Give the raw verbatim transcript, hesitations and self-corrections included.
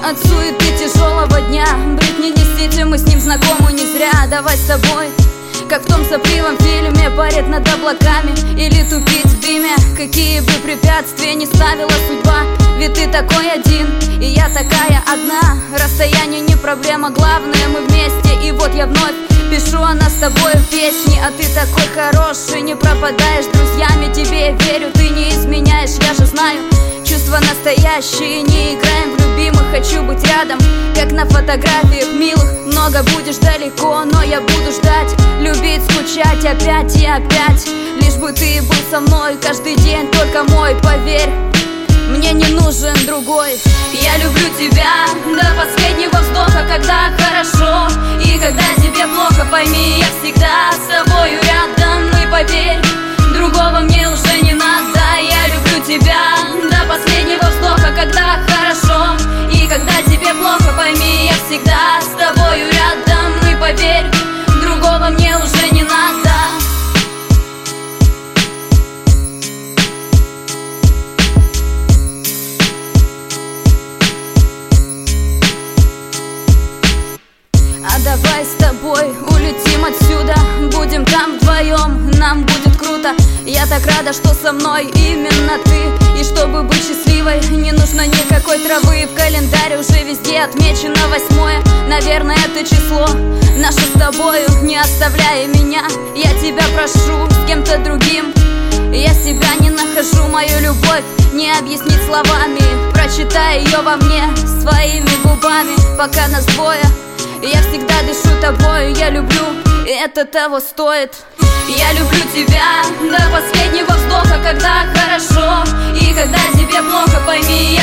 от суеты тяжелого дня. Бритни, несите, мы с ним знакомы не зря. Давай с тобой, как в том сопливом фильме, парить над облаками или тупить в биме. Какие бы препятствия не ставила судьба, ведь ты такой один, и я такая одна. Расстояние не проблема, главное мы вместе. И вот я вновь пишу о нас с тобой песни. А ты такой хороший, не пропадаешь друзьями. Тебе я верю, ты не изменяешь, я же знаю. Чувства настоящие, не играем в любимых. Хочу быть рядом, как на фотографиях милых. Много будешь далеко, но я буду ждать. Любить, скучать опять и опять. Лишь бы ты был со мной каждый день, только мой, поверь, мне не нужен другой. Я люблю тебя до последнего вздоха, когда хорошо и когда тебе плохо. Пойми, я всегда с тобою рядом, и поверь, другого мне уже не надо. Я люблю тебя до последнего вздоха, когда хорошо и когда тебе плохо. Пойми, я всегда с тобою рядом, и поверь, другого мне уже не надо. А давай с тобой улетим отсюда, будем там вдвоем, нам будет круто. Я так рада, что со мной именно ты. И чтобы быть счастливой, не нужно никакой травы. В календаре уже везде отмечено восьмое. Наверное, это число наше с тобою. Не оставляй меня, я тебя прошу, с кем-то другим я себя не нахожу. Мою любовь не объяснить словами, прочитай ее во мне своими губами. Пока нас двое, я всегда дышу тобою. Я люблю, и это того стоит. Я люблю тебя до последнего вздоха, когда хорошо и когда тебе плохо. Пойми,